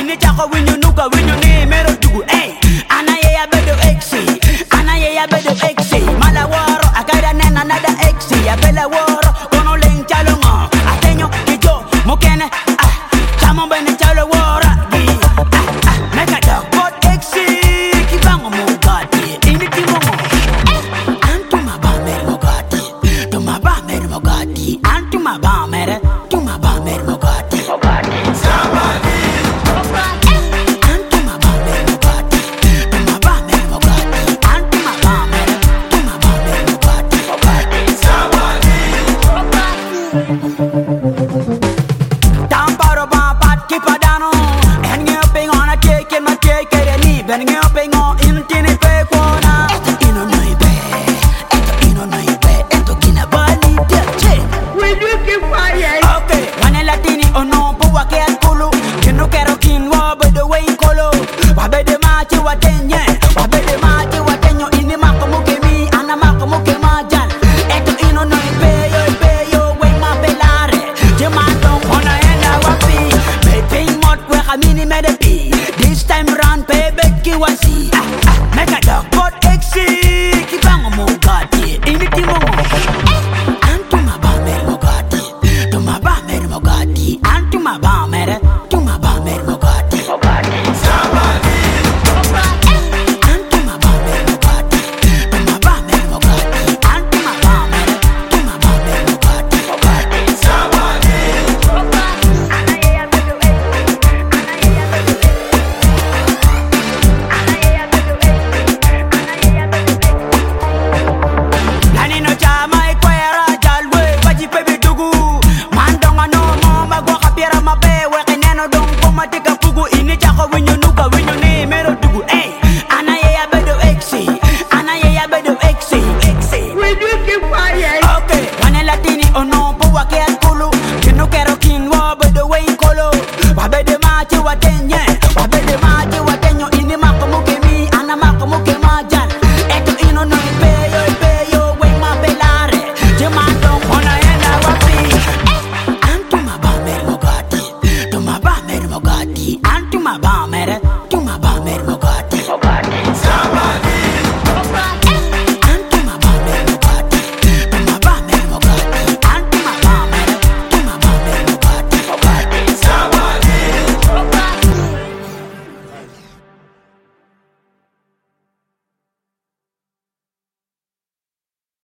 Wini chako winyo nuka winyo ni mero tugu. Ana ye ya bedo exi. Ana ye ya bedo exi. Mala woro akaida nena nada exi. Ya bela woro kono leng chalongo. Atenyo kijo mokene